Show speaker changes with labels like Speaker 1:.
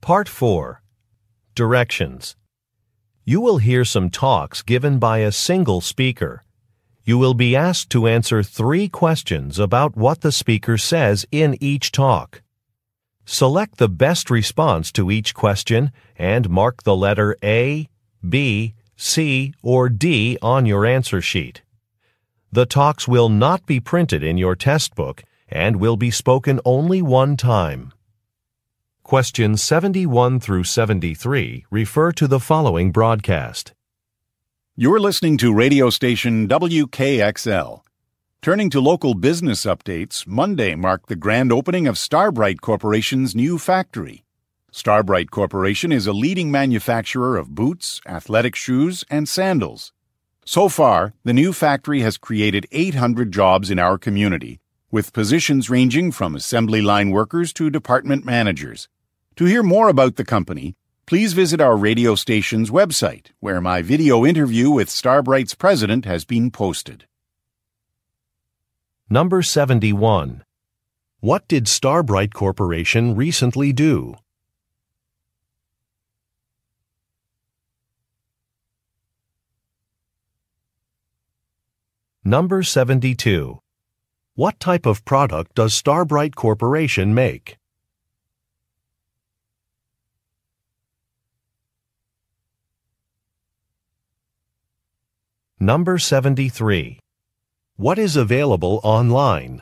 Speaker 1: Part 4. Directions. You will hear some talks given by a single speaker. You will be asked to answer 3 questions about what the speaker says in each talk. Select the best response to each question and mark the letter A, B, C, or D on your answer sheet. The talks will not be printed in your test book and will be spoken only one time. Questions 71 through 73 refer to the following broadcast.
Speaker 2: You're listening to radio station WKXL. Turning to local business updates, Monday marked the grand opening of Starbright Corporation's new factory. Starbright Corporation is a leading manufacturer of boots, athletic shoes, and sandals. So far, the new factory has created 800 jobs in our community, with positions ranging from assembly line workers to department managers. To hear more about the company, please visit our radio station's website, where my video interview with Starbright's president has been posted.
Speaker 1: Number 71. What did Starbright Corporation recently do? Number 72. What type of product does Starbright Corporation make? Number 73. What is available online?